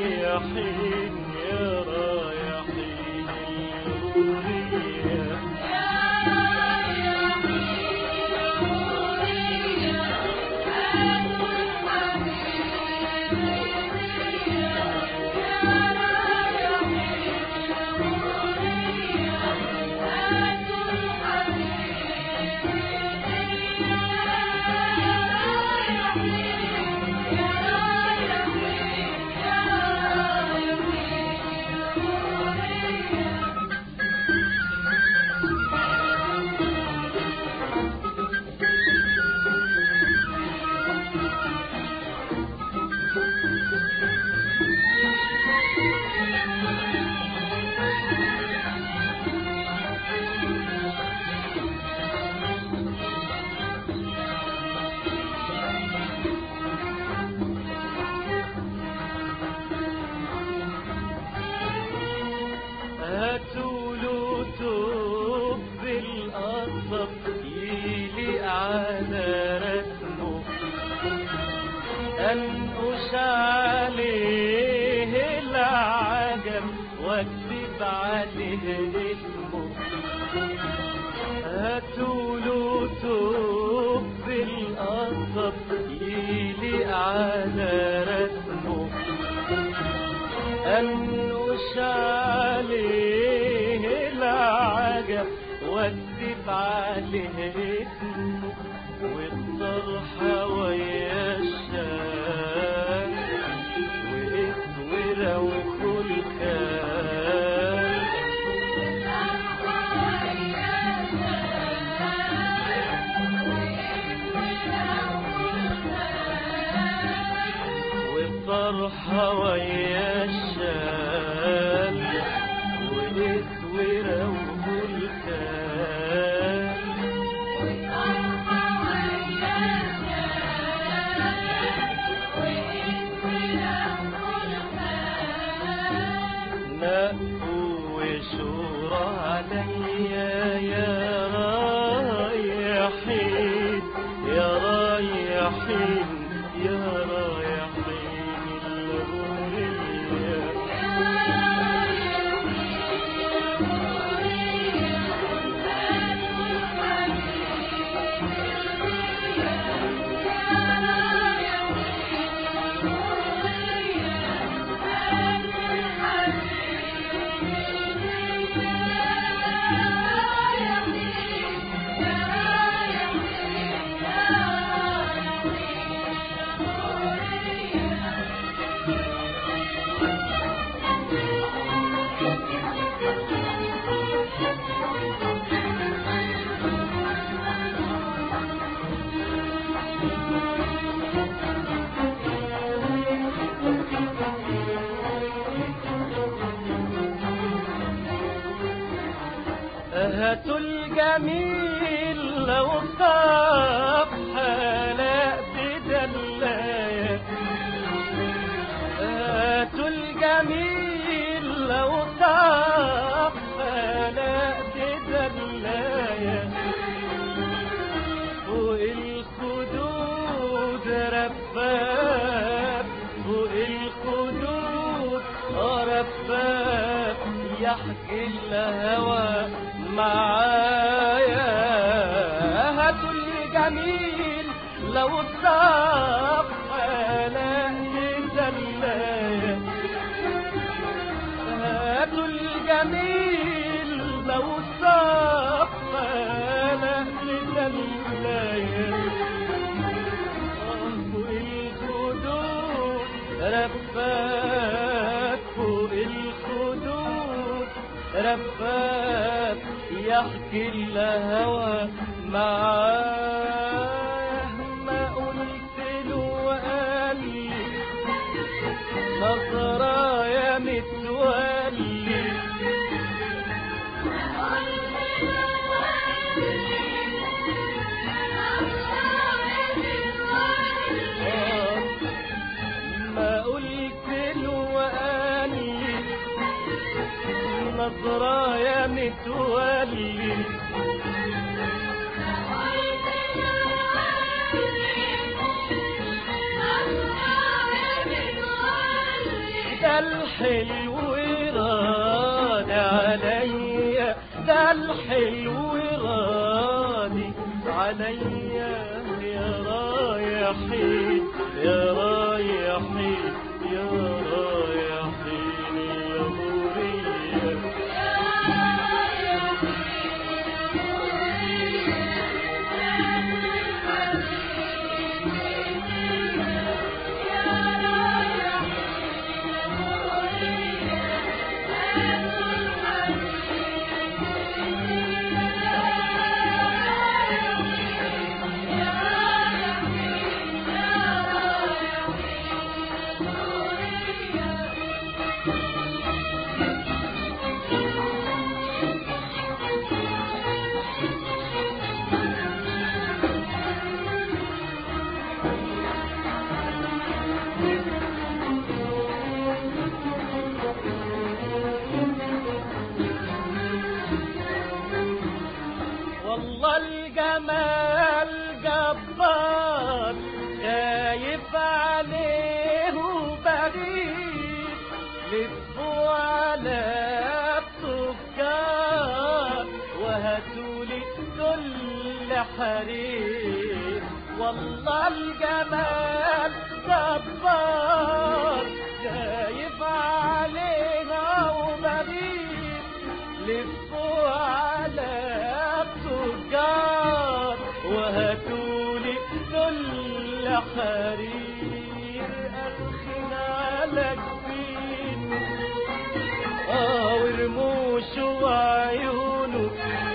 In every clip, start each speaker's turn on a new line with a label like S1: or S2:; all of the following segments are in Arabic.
S1: رايحين يا رايحين الغورية هاتولو توب بالقصب يليق على رسمه انقش عليه العجم واكتب عليه اسمه هاتولو توب بالقصب يليق على رسمه انقش عليه العجب واكتب عليه اسمه والطرحة ويا الشام واسورة وخلكان والطرحة ويا الشام واسورة وخلكان نقوا وشورى عليا يا رايحين يا رايحين يا رايحين الغورية هاتوا الجميل لو صاف حلاق بدلاية هاتوا الجميل لو صاف حلاق بدلاية فوق الخدود رفاف فوق الخدود رفاف يحكي الهوى معايا هاتوا الجميل لو صاف حلاق دلاية هاتوا الجميل لو صاف حلاق دلاية فوق الخدود رفاف فوق الخدود رفاف يحكي الهوى معاه ما قلت له وقال لي نظرايا متولي ما قلت له وقال لي نظرايا متولي الحلو راد عليا، ده الحلو رادي عليا، يا رايحين يا رايحين يا رايحين يا مورية. والله الجمال جبار، خايف عليه وبغيب، لفوا على التجار وهاتولي كل حريم. والله الجمال جبار، خايف علينا وبغيب، لفوا على التجار وهاتولي كل حرير. أرخن على جبين ورموش وعيونه،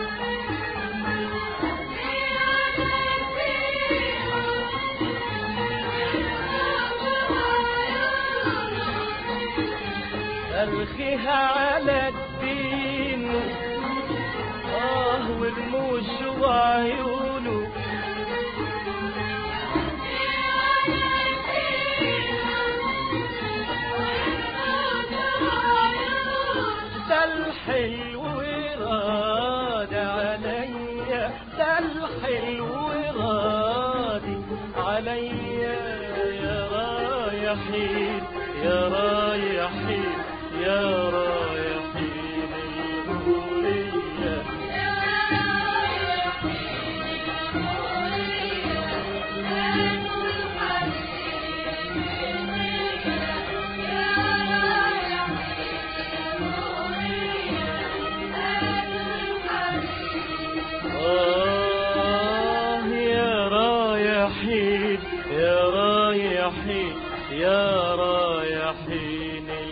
S1: أرخيها على جبين ورموش وعيونه، ده الحلو راد عليا، ده الحلو رادي عليا، يا رايحين يا رايحين يا رايحين المورية. يا رايحين يا رايحين يا رايحين